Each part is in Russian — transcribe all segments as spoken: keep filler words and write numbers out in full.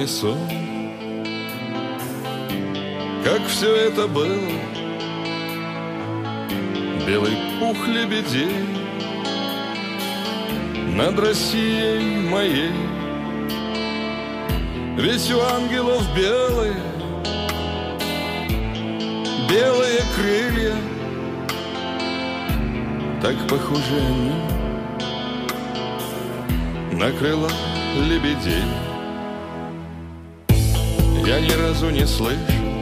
не сон, как все это было. Белый пух лебедей над Россией моей. Ведь у ангелов белые, белые крылья, так похожи они на крыла лебедей. Я ни разу не слышал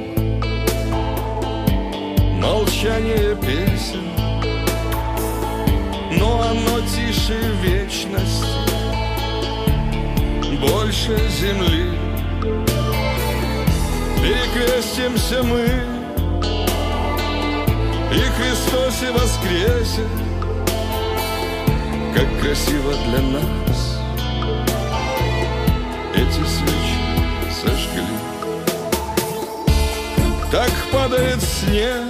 молчание песен, но оно тише вечности, больше земли. Перекрестимся мы, и Христос и воскресит. Как красиво для нас эти свечи сожгли. Так падает снег,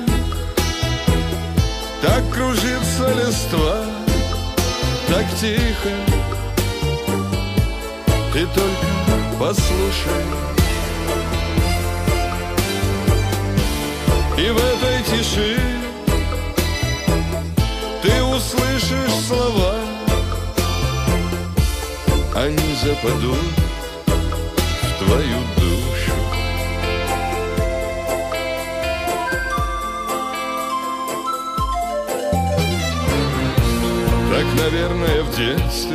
так кружится листва, так тихо. Ты только послушай. И в этой тиши ты услышишь слова, они западут в твою душу. Так, наверное, в детстве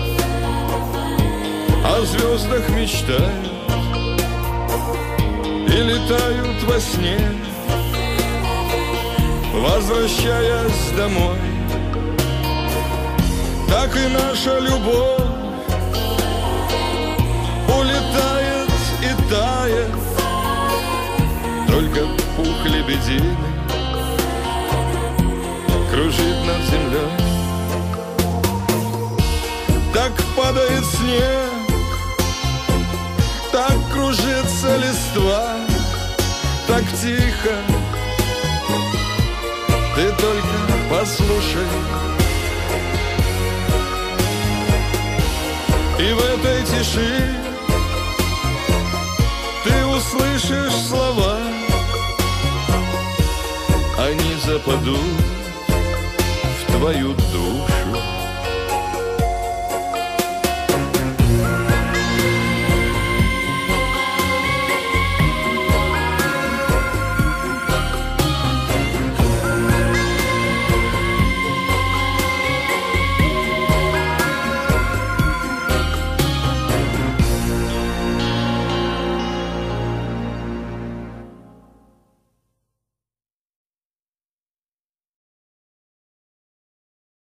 о звездах мечтают и летают во сне, возвращаясь домой. Так и наша любовь улетает и тает, только пух лебединый кружит над землей. Так падает снег, так кружится листва, так тихо. Ты только послушай. И в этой тиши ты услышишь слова, они западут в твою душу.